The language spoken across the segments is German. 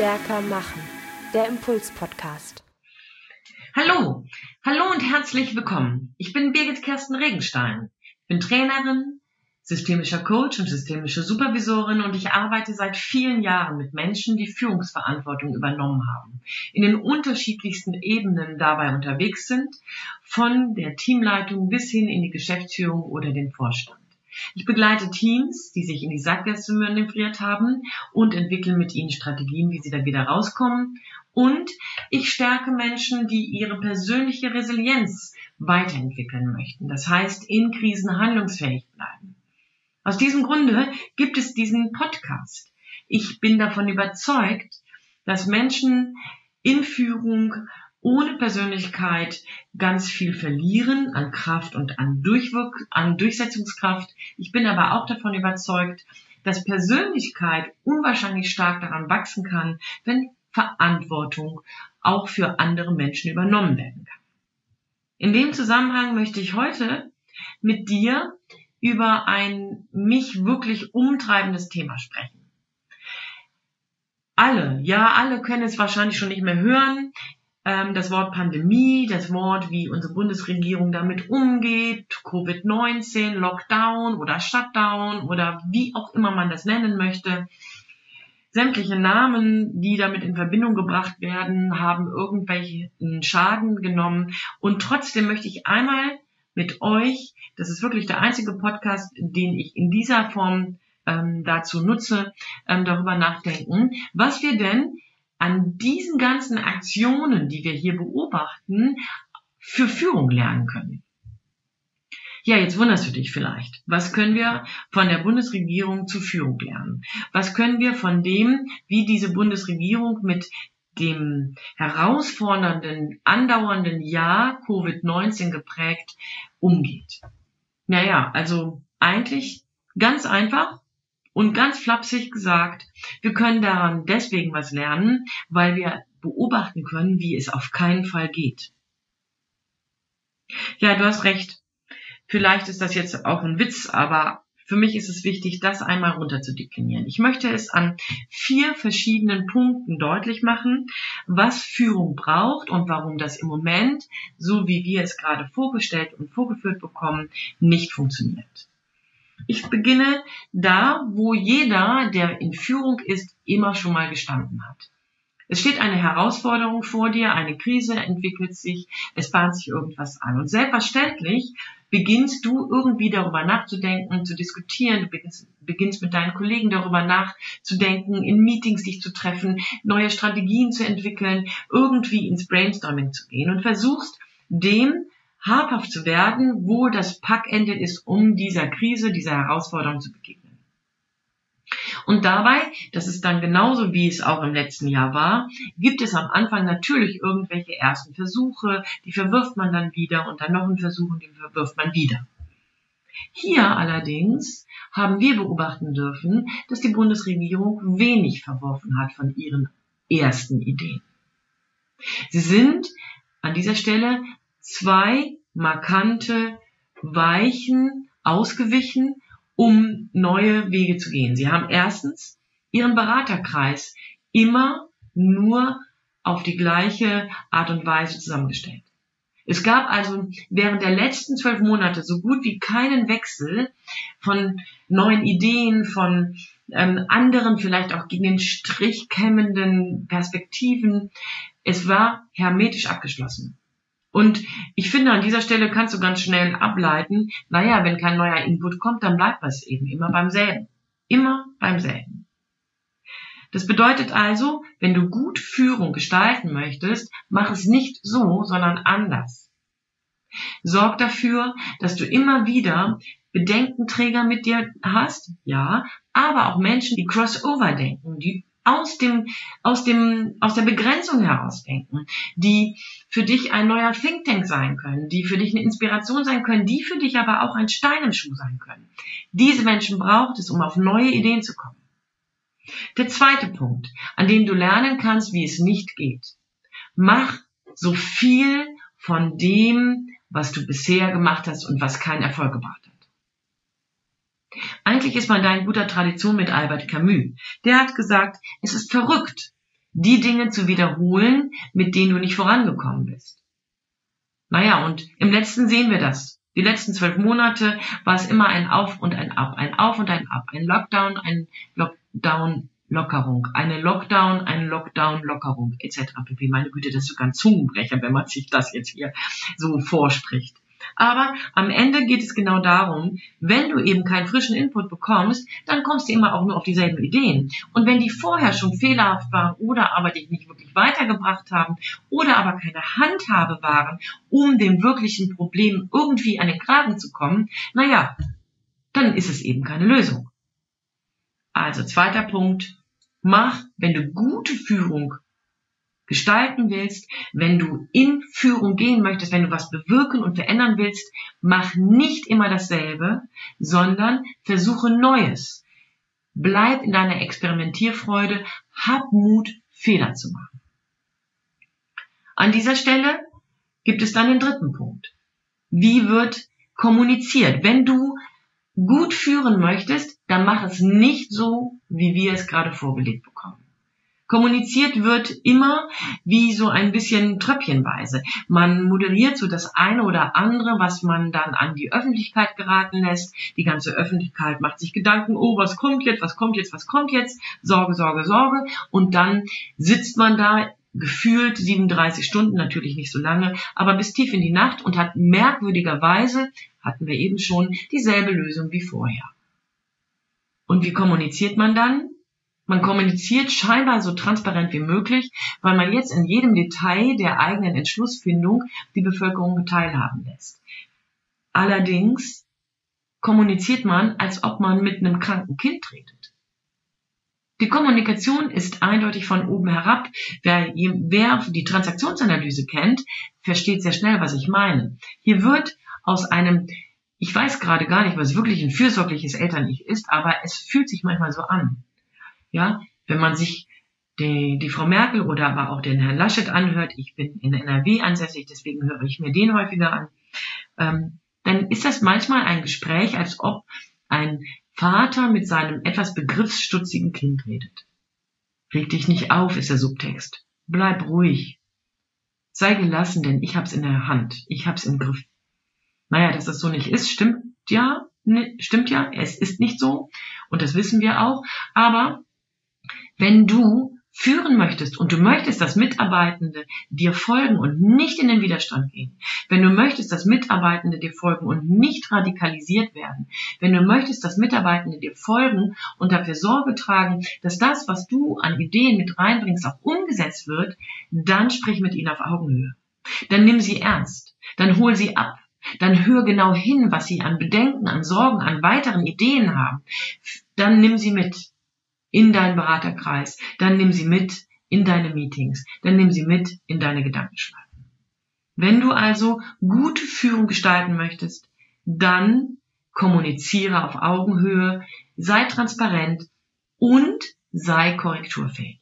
Stärker machen, der Impuls-Podcast. Hallo und herzlich willkommen. Ich bin Birgit Kersten Regenstein, bin Trainerin, systemischer Coach und systemische Supervisorin und ich arbeite seit vielen Jahren mit Menschen, die Führungsverantwortung übernommen haben, in den unterschiedlichsten Ebenen dabei unterwegs sind, von der Teamleitung bis hin in die Geschäftsführung oder den Vorstand. Ich begleite Teams, die sich in die Sackgasse manövriert haben und entwickle mit ihnen Strategien, wie sie da wieder rauskommen. Und ich stärke Menschen, die ihre persönliche Resilienz weiterentwickeln möchten. Das heißt, in Krisen handlungsfähig bleiben. Aus diesem Grunde gibt es diesen Podcast. Ich bin davon überzeugt, dass Menschen in Führung ohne Persönlichkeit ganz viel verlieren an Kraft und an Durchsetzungskraft. Ich bin aber auch davon überzeugt, dass Persönlichkeit unwahrscheinlich stark daran wachsen kann, wenn Verantwortung auch für andere Menschen übernommen werden kann. In dem Zusammenhang möchte ich heute mit dir über ein mich wirklich umtreibendes Thema sprechen. Alle können es wahrscheinlich schon nicht mehr hören. Das Wort Pandemie, das Wort, wie unsere Bundesregierung damit umgeht, Covid-19, Lockdown oder Shutdown oder wie auch immer man das nennen möchte. Sämtliche Namen, die damit in Verbindung gebracht werden, haben irgendwelchen Schaden genommen. Und trotzdem möchte ich einmal mit euch, das ist wirklich der einzige Podcast, den ich in dieser Form dazu nutze, darüber nachdenken, was wir denn an diesen ganzen Aktionen, die wir hier beobachten, für Führung lernen können. Ja, jetzt wunderst du dich vielleicht. Was können wir von der Bundesregierung zur Führung lernen? Was können wir von dem, wie diese Bundesregierung mit dem herausfordernden, andauernden Jahr Covid-19 geprägt umgeht? Naja, also eigentlich ganz einfach und ganz flapsig gesagt, wir können daran deswegen was lernen, weil wir beobachten können, wie es auf keinen Fall geht. Ja, du hast recht. Vielleicht ist das jetzt auch ein Witz, aber für mich ist es wichtig, das einmal runterzudeklinieren. Ich möchte es an 4 verschiedenen Punkten deutlich machen, was Führung braucht und warum das im Moment, so wie wir es gerade vorgestellt und vorgeführt bekommen, nicht funktioniert. Ich beginne da, wo jeder, der in Führung ist, immer schon mal gestanden hat. Es steht eine Herausforderung vor dir, eine Krise entwickelt sich, es bahnt sich irgendwas an. Und selbstverständlich beginnst du irgendwie darüber nachzudenken, zu diskutieren, du beginnst mit deinen Kollegen darüber nachzudenken, in Meetings dich zu treffen, neue Strategien zu entwickeln, irgendwie ins Brainstorming zu gehen und versuchst dem habhaft zu werden, wo das Packende ist, um dieser Krise, dieser Herausforderung zu begegnen. Und dabei, das ist dann genauso wie es auch im letzten Jahr war, gibt es am Anfang natürlich irgendwelche ersten Versuche, die verwirft man dann wieder und dann noch einen Versuch und den verwirft man wieder. Hier allerdings haben wir beobachten dürfen, dass die Bundesregierung wenig verworfen hat von ihren ersten Ideen. Sie sind an dieser Stelle 2 markante Weichen ausgewichen, um neue Wege zu gehen. Sie haben erstens ihren Beraterkreis immer nur auf die gleiche Art und Weise zusammengestellt. Es gab also während der letzten 12 Monate so gut wie keinen Wechsel von neuen Ideen, von anderen, vielleicht auch gegen den Strich kämmenden Perspektiven. Es war hermetisch abgeschlossen. Und ich finde, an dieser Stelle kannst du ganz schnell ableiten, naja, wenn kein neuer Input kommt, dann bleibt es eben immer beim selben. Immer beim selben. Das bedeutet also, wenn du gut Führung gestalten möchtest, mach es nicht so, sondern anders. Sorg dafür, dass du immer wieder Bedenkenträger mit dir hast, ja, aber auch Menschen, die Crossover denken, die aus der Begrenzung heraus denken, die für dich ein neuer Think Tank sein können, die für dich eine Inspiration sein können, die für dich aber auch ein Stein im Schuh sein können. Diese Menschen braucht es, um auf neue Ideen zu kommen. Der zweite Punkt, an dem du lernen kannst, wie es nicht geht. Mach so viel von dem, was du bisher gemacht hast und was keinen Erfolg gebracht hat. Eigentlich ist man da in guter Tradition mit Albert Camus. Der hat gesagt, es ist verrückt, die Dinge zu wiederholen, mit denen du nicht vorangekommen bist. Naja, und im letzten sehen wir das. Die letzten 12 Monate war es immer ein Auf und ein Ab, ein Auf und ein Ab, ein Lockdown, ein Lockdown-Lockerung, eine Lockdown-Lockerung, etc. pp. Meine Güte, das ist sogar ein Zungenbrecher, wenn man sich das jetzt hier so vorspricht. Aber am Ende geht es genau darum, wenn du eben keinen frischen Input bekommst, dann kommst du immer auch nur auf dieselben Ideen. Und wenn die vorher schon fehlerhaft waren oder aber dich nicht wirklich weitergebracht haben oder aber keine Handhabe waren, um dem wirklichen Problem irgendwie an den Kragen zu kommen, naja, dann ist es eben keine Lösung. Also zweiter Punkt, wenn du gute Führung gestalten willst, wenn du in Führung gehen möchtest, wenn du was bewirken und verändern willst, mach nicht immer dasselbe, sondern versuche Neues. Bleib in deiner Experimentierfreude, hab Mut, Fehler zu machen. An dieser Stelle gibt es dann den dritten Punkt. Wie wird kommuniziert? Wenn du gut führen möchtest, dann mach es nicht so, wie wir es gerade vorgelegt bekommen. Kommuniziert wird immer wie so ein bisschen tröpfchenweise. Man moderiert so das eine oder andere, was man dann an die Öffentlichkeit geraten lässt. Die ganze Öffentlichkeit macht sich Gedanken, oh, was kommt jetzt, was kommt jetzt, was kommt jetzt? Sorge, Sorge, Sorge. Und dann sitzt man da gefühlt 37 Stunden, natürlich nicht so lange, aber bis tief in die Nacht und hat merkwürdigerweise, hatten wir eben schon, dieselbe Lösung wie vorher. Und wie kommuniziert man dann? Man kommuniziert scheinbar so transparent wie möglich, weil man jetzt in jedem Detail der eigenen Entschlussfindung die Bevölkerung teilhaben lässt. Allerdings kommuniziert man, als ob man mit einem kranken Kind redet. Die Kommunikation ist eindeutig von oben herab. Wer die Transaktionsanalyse kennt, versteht sehr schnell, was ich meine. Hier wird aus einem, ich weiß gerade gar nicht, was wirklich ein fürsorgliches Eltern-Ich ist, aber es fühlt sich manchmal so an. Ja, wenn man sich die Frau Merkel oder aber auch den Herrn Laschet anhört, ich bin in NRW ansässig, deswegen höre ich mir den häufiger an, dann ist das manchmal ein Gespräch, als ob ein Vater mit seinem etwas begriffsstutzigen Kind redet. Reg dich nicht auf, ist der Subtext. Bleib ruhig. Sei gelassen, denn ich hab's in der Hand. Ich hab's im Griff. Naja, dass das so nicht ist, stimmt ja. Es ist nicht so. Und das wissen wir auch. Aber wenn du führen möchtest und du möchtest, dass Mitarbeitende dir folgen und nicht in den Widerstand gehen, wenn du möchtest, dass Mitarbeitende dir folgen und nicht radikalisiert werden, wenn du möchtest, dass Mitarbeitende dir folgen und dafür Sorge tragen, dass das, was du an Ideen mit reinbringst, auch umgesetzt wird, dann sprich mit ihnen auf Augenhöhe. Dann nimm sie ernst, dann hol sie ab, dann hör genau hin, was sie an Bedenken, an Sorgen, an weiteren Ideen haben. Dann nimm sie mit in deinen Beraterkreis, dann nimm sie mit in deine Meetings, dann nimm sie mit in deine Gedankenschleifen. Wenn du also gute Führung gestalten möchtest, dann kommuniziere auf Augenhöhe, sei transparent und sei korrekturfähig.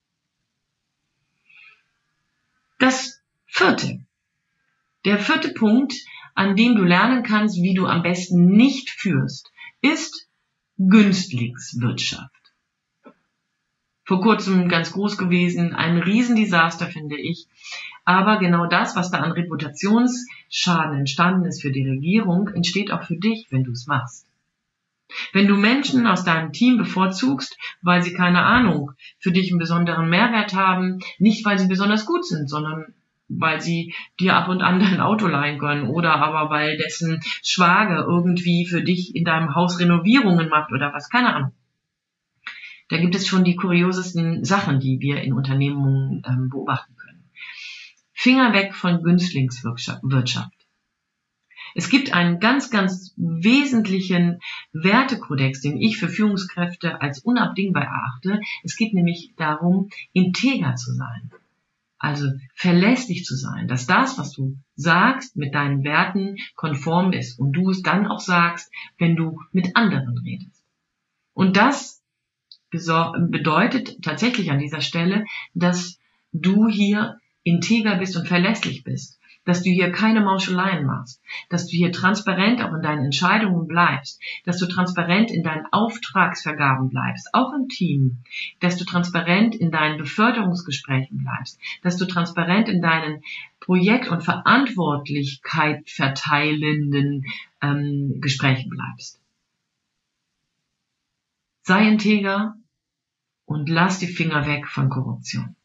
Der vierte Punkt, an dem du lernen kannst, wie du am besten nicht führst, ist Günstlingswirtschaft. Vor kurzem ganz groß gewesen, ein Riesendesaster, finde ich. Aber genau das, was da an Reputationsschaden entstanden ist für die Regierung, entsteht auch für dich, wenn du es machst. Wenn du Menschen aus deinem Team bevorzugst, weil sie, keine Ahnung, für dich einen besonderen Mehrwert haben, nicht weil sie besonders gut sind, sondern weil sie dir ab und an dein Auto leihen können oder aber weil dessen Schwager irgendwie für dich in deinem Haus Renovierungen macht oder was, keine Ahnung. Da gibt es schon die kuriosesten Sachen, die wir in Unternehmungen beobachten können. Finger weg von Günstlingswirtschaft. Es gibt einen ganz, ganz wesentlichen Wertekodex, den ich für Führungskräfte als unabdingbar erachte. Es geht nämlich darum, integer zu sein. Also verlässlich zu sein, dass das, was du sagst, mit deinen Werten konform ist und du es dann auch sagst, wenn du mit anderen redest. Und das bedeutet tatsächlich an dieser Stelle, dass du hier integer bist und verlässlich bist. dass du hier keine Mauscheleien machst, dass du hier transparent auch in deinen Entscheidungen bleibst, dass du transparent in deinen Auftragsvergaben bleibst, auch im Team, dass du transparent in deinen Beförderungsgesprächen bleibst, dass du transparent in deinen Projekt- und Verantwortlichkeit verteilenden Gesprächen bleibst. Sei integer und lass die Finger weg von Korruption.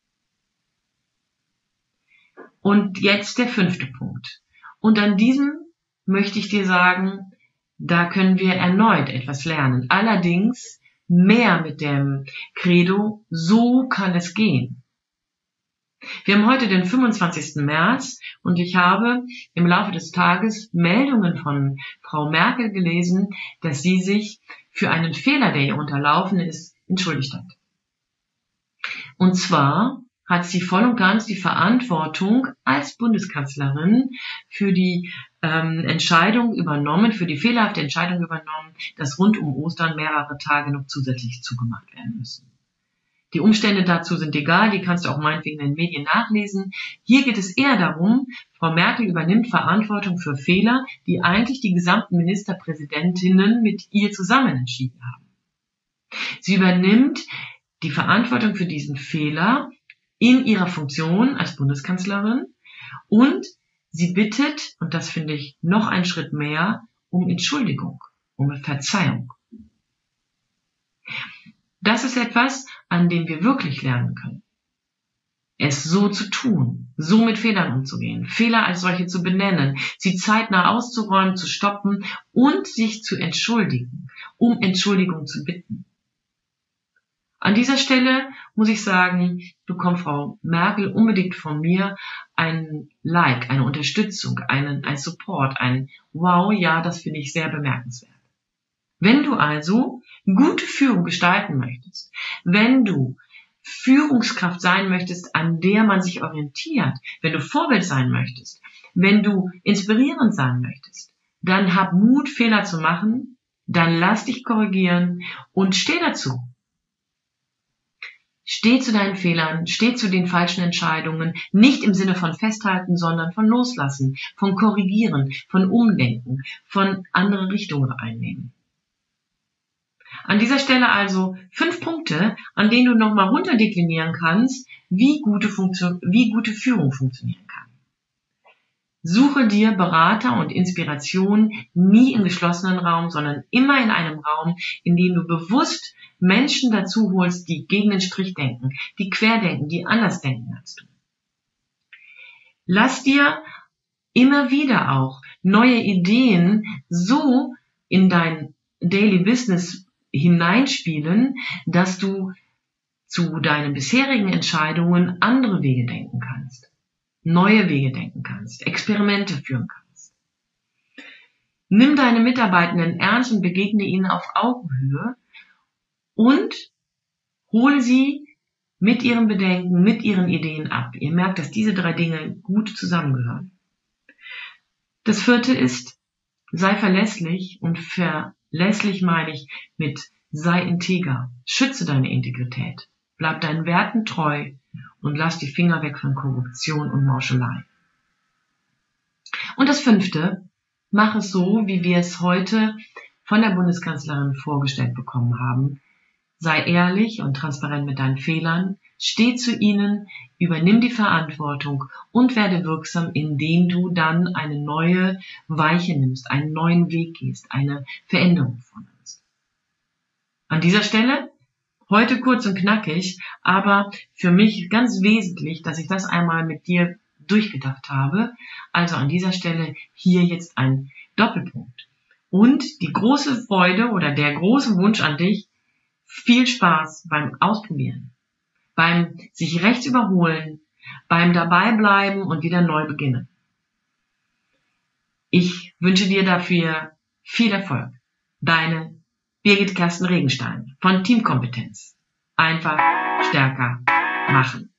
Und jetzt der 5. Punkt. Und an diesem möchte ich dir sagen, da können wir erneut etwas lernen. Allerdings mehr mit dem Credo, so kann es gehen. Wir haben heute den 25. März und ich habe im Laufe des Tages Meldungen von Frau Merkel gelesen, dass sie sich für einen Fehler, der ihr unterlaufen ist, entschuldigt hat. Und zwar hat sie voll und ganz die Verantwortung als Bundeskanzlerin für die Entscheidung übernommen, für die fehlerhafte Entscheidung übernommen, dass rund um Ostern mehrere Tage noch zusätzlich zugemacht werden müssen. Die Umstände dazu sind egal, die kannst du auch meinetwegen in den Medien nachlesen. Hier geht es eher darum, Frau Merkel übernimmt Verantwortung für Fehler, die eigentlich die gesamten Ministerpräsidentinnen mit ihr zusammen entschieden haben. Sie übernimmt die Verantwortung für diesen Fehler in ihrer Funktion als Bundeskanzlerin und sie bittet, und das finde ich noch einen Schritt mehr, um Entschuldigung, um Verzeihung. Das ist etwas, an dem wir wirklich lernen können. Es so zu tun, so mit Fehlern umzugehen, Fehler als solche zu benennen, sie zeitnah auszuräumen, zu stoppen und sich zu entschuldigen, um Entschuldigung zu bitten. An dieser Stelle muss ich sagen, bekommt Frau Merkel unbedingt von mir ein Like, eine Unterstützung, ein Support, ein Wow, ja, das finde ich sehr bemerkenswert. Wenn du also gute Führung gestalten möchtest, wenn du Führungskraft sein möchtest, an der man sich orientiert, wenn du Vorbild sein möchtest, wenn du inspirierend sein möchtest, dann hab Mut, Fehler zu machen, dann lass dich korrigieren und steh dazu. Steh zu deinen Fehlern, steh zu den falschen Entscheidungen, nicht im Sinne von festhalten, sondern von loslassen, von korrigieren, von umdenken, von andere Richtungen einnehmen. An dieser Stelle also 5 Punkte, an denen du nochmal runterdeklinieren kannst, wie gute Führung funktionieren kann. Suche dir Berater und Inspiration nie im geschlossenen Raum, sondern immer in einem Raum, in dem du bewusst Menschen dazu holst, die gegen den Strich denken, die querdenken, die anders denken als du. Lass dir immer wieder auch neue Ideen so in dein Daily Business hineinspielen, dass du zu deinen bisherigen Entscheidungen andere Wege denken kannst, neue Wege denken kannst, Experimente führen kannst. Nimm deine Mitarbeitenden ernst und begegne ihnen auf Augenhöhe und hole sie mit ihren Bedenken, mit ihren Ideen ab. Ihr merkt, dass diese 3 Dinge gut zusammengehören. Das 4. ist, sei verlässlich, und verlässlich meine ich mit sei integer. Schütze deine Integrität. Bleib deinen Werten treu und lass die Finger weg von Korruption und Mauschelei. Und das 5. Mach es so, wie wir es heute von der Bundeskanzlerin vorgestellt bekommen haben. Sei ehrlich und transparent mit deinen Fehlern, steh zu ihnen, übernimm die Verantwortung und werde wirksam, indem du dann eine neue Weiche nimmst, einen neuen Weg gehst, eine Veränderung vornimmst. An dieser Stelle, heute kurz und knackig, aber für mich ganz wesentlich, dass ich das einmal mit dir durchgedacht habe. Also an dieser Stelle hier jetzt ein Doppelpunkt. Und die große Freude oder der große Wunsch an dich, viel Spaß beim Ausprobieren, beim sich rechts überholen, beim Dabeibleiben und wieder neu beginnen. Ich wünsche dir dafür viel Erfolg. Deine Birgit Kersten Regenstein von Teamkompetenz. Einfach stärker machen.